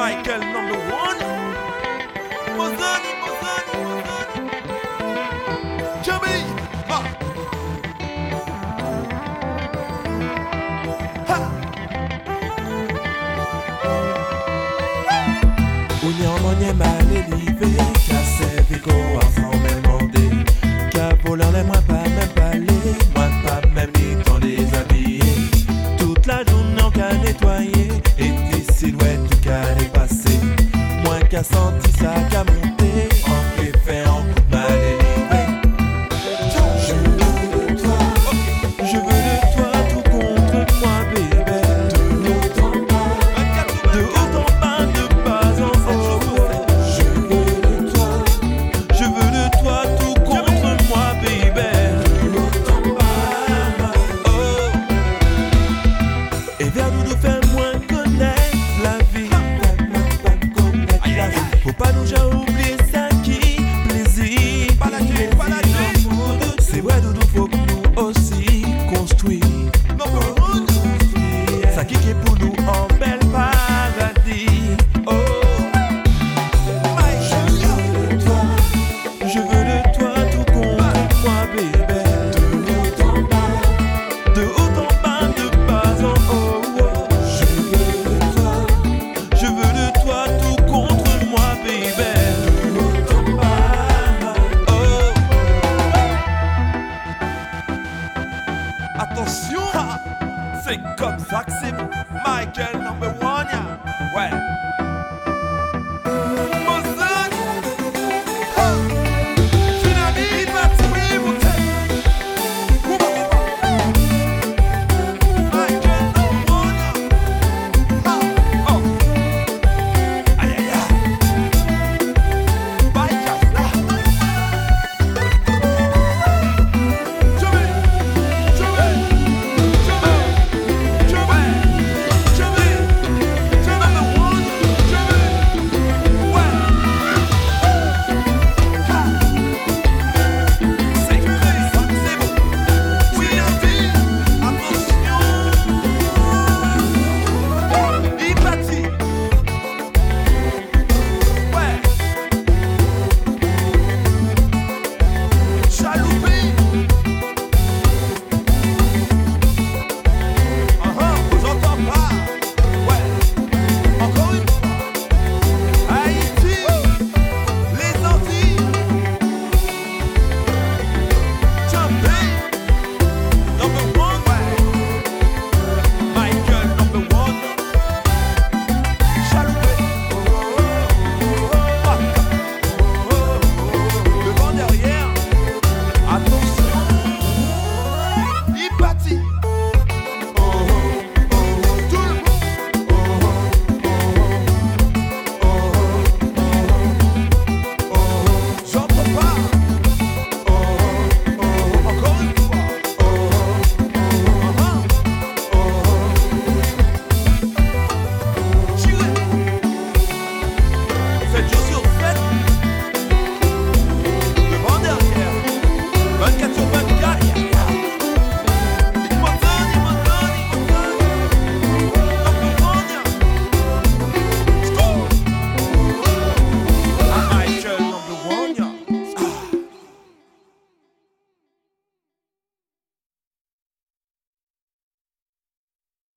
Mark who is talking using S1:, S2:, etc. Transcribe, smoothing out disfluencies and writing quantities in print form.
S1: Michael number one. Mozani, Mozani, Mozani. Jamie. Ha. Ha.
S2: Unye mal élevé, qu'a servi qu'on a sans même demander, qu'a volé les moins pas même parler, moi pas même ni temps déshabillé. Toute la journée on qu'a nettoyé, et des silhouettes tout qu'a dépassé. Moi qu'a senti ça qu'a monté, en fait en coup de mal élevé. Je veux de toi, je veux de toi tout contre moi bébé. De haut en bas, de haut en bas, de bas en haut. Je veux de toi tout contre moi bébé. De haut en bas, oh. Et vers nous faire moins connaître la vie. Faut pas nous jamais oublier ça qui plaisir. C'est vrai doudou faut que nous aussi construire. Ça qui est pour nous en bel paradis. Oh, je veux de toi tout contre moi bébé. De haut en bas, de bas en haut. Oh. Je veux de toi tout contre moi bébé. De haut en bas. Oh.
S1: Attention, ha. C'est comme ça que c'est Michael number one, yeah. Ouais. Mozani. Ha. Dynamite, batterie, bouteille. Ouba, ouba. Michael number one, yeah. Ha. Oh. Aïe, aïe, aïe. Michael, là. Parti.